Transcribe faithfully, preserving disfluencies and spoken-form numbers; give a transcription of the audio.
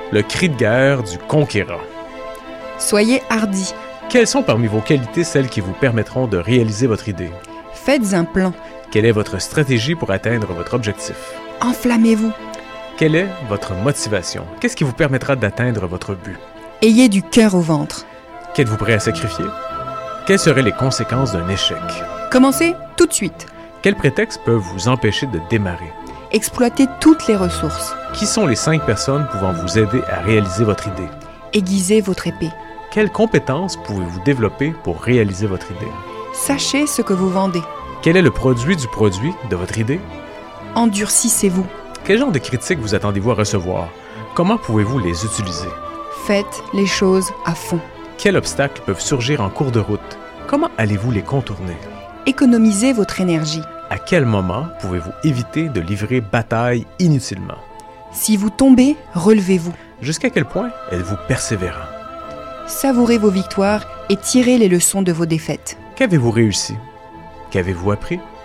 Le cri de guerre du conquérant. Soyez hardi. Quelles sont parmi vos qualités celles qui vous permettront de réaliser votre idée? Faites un plan. Quelle est votre stratégie pour atteindre votre objectif? Enflammez-vous. Quelle est votre motivation? Qu'est-ce qui vous permettra d'atteindre votre but? Ayez du cœur au ventre. Qu'êtes-vous prêt à sacrifier? Quelles seraient les conséquences d'un échec? Commencez tout de suite. Quels prétextes peuvent vous empêcher de démarrer? Exploitez toutes les ressources. Qui sont les cinq personnes pouvant vous aider à réaliser votre idée? Aiguisez votre épée. Quelles compétences pouvez-vous développer pour réaliser votre idée? Sachez ce que vous vendez. Quel est le produit du produit de votre idée? Endurcissez-vous. Quel genre de critiques vous attendez-vous à recevoir? Comment pouvez-vous les utiliser? Faites les choses à fond. Quels obstacles peuvent surgir en cours de route? Comment allez-vous les contourner? Économisez votre énergie. À quel moment pouvez-vous éviter de livrer bataille inutilement? Si vous tombez, relevez-vous. Jusqu'à quel point êtes-vous persévérant? Savourez vos victoires et tirez les leçons de vos défaites. Qu'avez-vous réussi? Qu'avez-vous appris?